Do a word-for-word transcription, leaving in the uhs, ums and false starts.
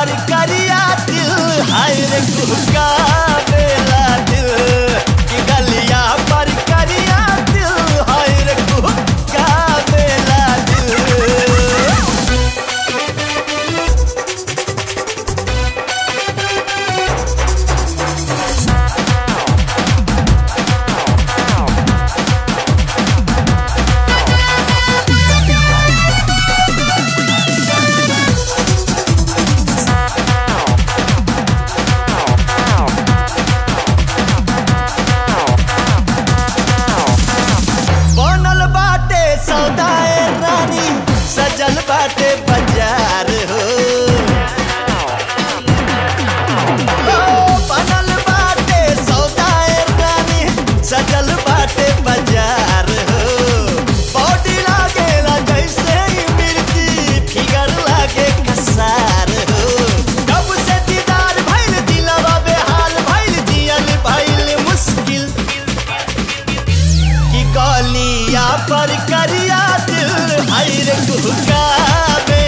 पर करिया दिल हाय रे कुहका बेला दिल कि गलिया पर करिया दिल हाय रे कुहका बेला दिल। सौदाए रानी सजल बाटे बाजार हो, बनल बाटे सौदाए रानी सजल बाटे बाजार हो। बॉडी लागेला जैसे मिर्ची फिगर लागे कसार हो। जब से दीदार भइल दिलवा बेहाल भइल जियल भइल मुश्किल कि गलिया पर करिया दिल हाय रे कुहका।